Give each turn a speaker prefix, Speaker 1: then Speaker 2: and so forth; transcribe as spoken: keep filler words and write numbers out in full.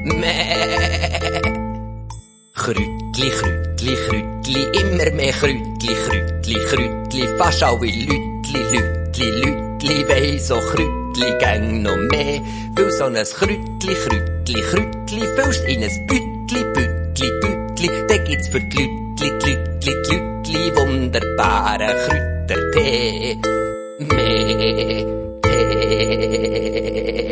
Speaker 1: Mäh. Krütli, Krütli, Krütli, immer mehr Krütli, Krütli, Krütli, fast alle Lütli, Lütli, Lütli, weiss so Krütli gäng noch mehr, weil so ein Krütli, Krütli, Krütli, füllst in ein Bütli, Bütli, Bütli, da gibt's für die Lütli, Lütli, Lütli, wunderbaren Kräutertee, mehr Tee.